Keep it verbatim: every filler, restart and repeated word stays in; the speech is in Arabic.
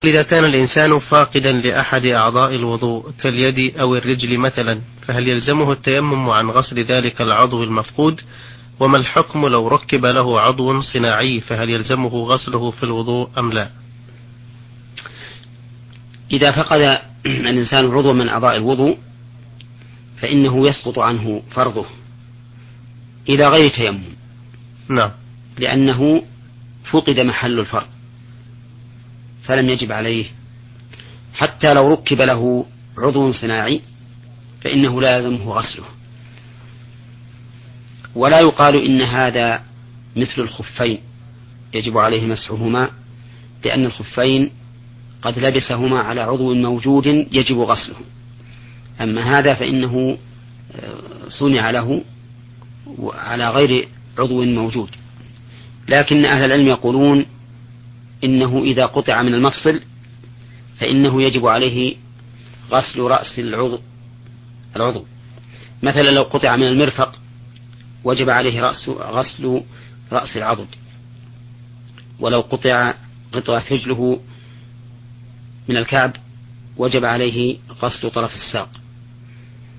إذا كان الإنسان فاقدا لأحد أعضاء الوضوء كاليد أو الرجل مثلا، فهل يلزمه التيمم عن غسل ذلك العضو المفقود؟ وما الحكم لو ركب له عضو صناعي، فهل يلزمه غسله في الوضوء أم لا؟ إذا فقد الإنسان عضو من أعضاء الوضوء فإنه يسقط عنه فرضه إلى غير تيمم. نعم. لأنه فقد محل الفرض فلم يجب عليه، حتى لو ركب له عضو صناعي فإنه لا يلزمه غسله. ولا يقال إن هذا مثل الخفين يجب عليه مسحهما، لأن الخفين قد لبسهما على عضو موجود يجب غسله، أما هذا فإنه صنع له على غير عضو موجود. لكن أهل العلم يقولون إنه إذا قطع من المفصل فإنه يجب عليه غسل رأس العضو العضو مثلا لو قطع من المرفق وجب عليه رأس غسل رأس العضد، ولو قطع قطعت رجله من الكعب وجب عليه غسل طرف الساق.